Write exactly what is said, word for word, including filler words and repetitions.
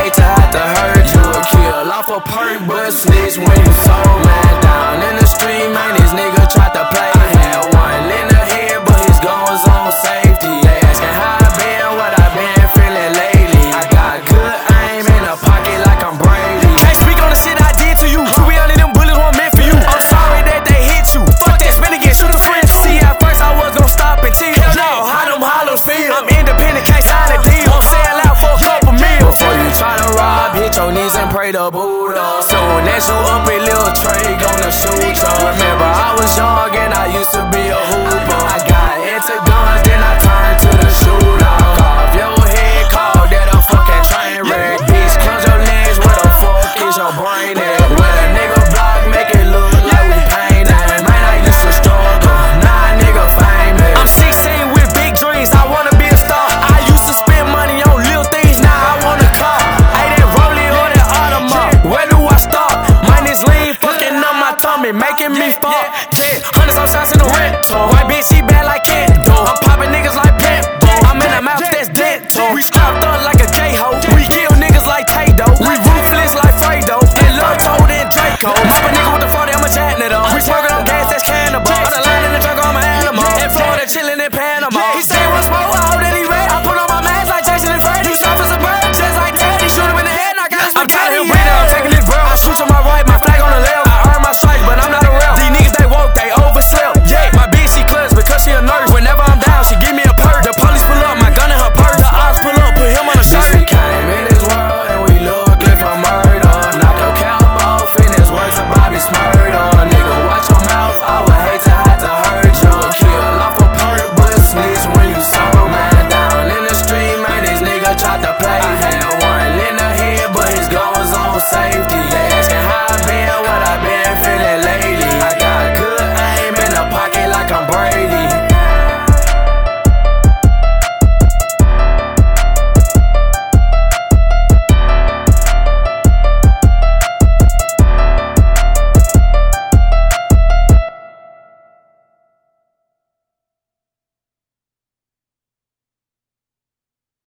hate to have to hurt you or kill off a perk, but snitch when you so man. Down in the street, man, this nigga tried to play. I had one in the head, but his gun was on safety. They asking how I been, what I been feeling lately. I got good aim in the pocket like I'm Brady. Can't speak on the shit I did to you. True, be honest, them bullets weren't meant for you. I'm sorry that they hit you. Fuck that, spin again, shoot the friends. See, at first I was gon' stop and chill. Hell no, how them hollows feel? I'm independent, can't sign a deal. Won't sell out for a couple meals. Before you try to rob, hit your knees and pray to Buddha. Soon as you up a little tray, gonna shoot ya. Remember I was young and I used to be a hooper. I got into guns, then I turned to the shooter. Off your head, call that a fucking train wreck. Bitch, close your legs, where the fuck is your brain at? When a nigga block, make it look like we painted. Man, I used to struggle, nah nigga famous. I'm sixteen with big dreams, I wanna be a star. I used to spend money on little things, now I want a car. Hey, that Rollie or that Audemars, where do I start? Mine is lean, fucking up my tummy, making me fuck.